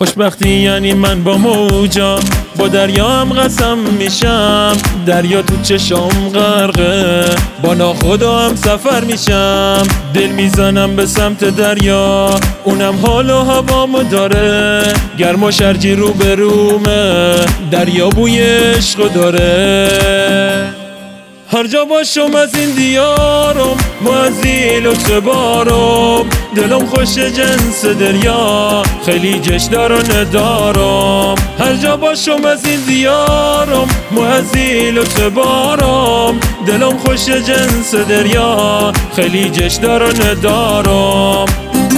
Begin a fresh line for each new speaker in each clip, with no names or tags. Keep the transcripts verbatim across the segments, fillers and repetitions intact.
خوشبختی یعنی من با موجا با دریا هم قسم میشم، دریا تو چشام غرقه، با ناخدا هم سفر میشم. دل میزنم به سمت دریا، اونم حال و هوامو داره، گرم و شرجی رو به رومه، دریا بوی عشقو داره. هر جا باشم از این دیارم، معزی لطف بارم، دلم خوش جنس دریا، خیلی جشن و ندارم. هر جا باشم از این دیارم، معزی لطف بارم، دلم خوش جنس دریا، خیلی جشن و ندارم.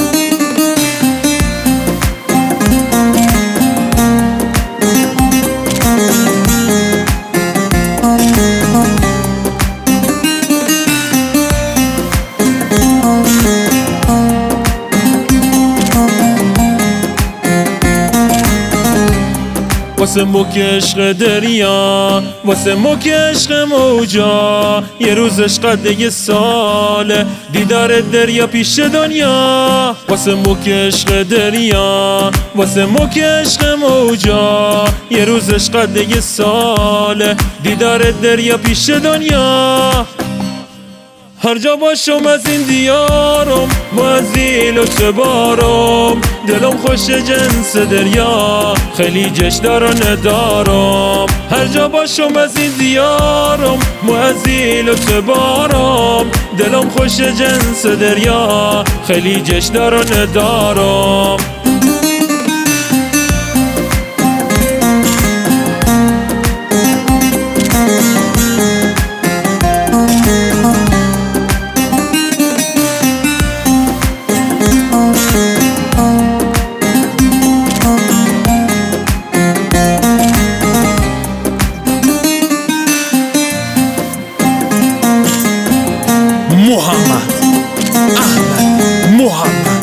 واسه مو که عشق دریا، واسه مو که عشق موجا، یه روز عشقت یه ساله، دیدار دریا پیش دنیا. واسه مو که عشق دریا، واسه مو که عشق موجا، یه روز عشقت یه ساله، دیدار دریا پیش دنیا. هر جا باشم از این دیارم، معزی لطف بارم، دلم خوش جنس دریا، خیلی جشن و ندارم. هر جا باشم از این دیارم، معزی لطف بارم، دلم خوش جنس دریا، خیلی جشن و ندارم.
محمد احمد محمد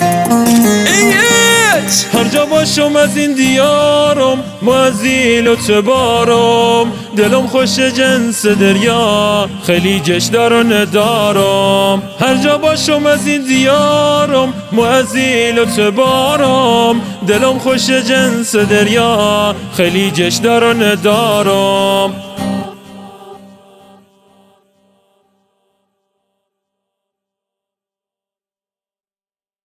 ایت.
هر جا باشم از این دیارم، معزی لطف بارم، دلم خوش جنس دریا، خیلی جشن و ندارم. هر جا باشم از این دیارم، معزی لطف بارم، دلم خوش جنس دریا، خیلی جشن و ندارم.